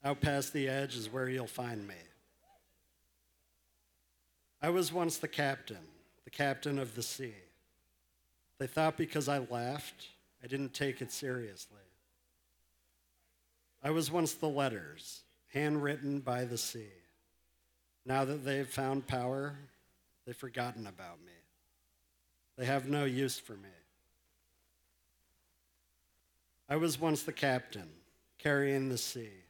Out past the edge is where you'll find me. I was once the captain of the sea. They thought because I laughed, I didn't take it seriously. I was once the letters, handwritten by the sea. Now that they've found power, they've forgotten about me. They have no use for me. I was once the captain, carrying the sea.